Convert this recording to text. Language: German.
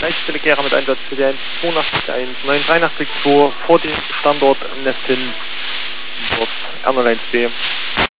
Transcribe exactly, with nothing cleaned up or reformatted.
Leichtstelle-Kehrer mit Einsatz für die eins zweiundachtzig eins neun dreiundachtzig zwei vor dem Standort Nestin, dort Ernoleins B.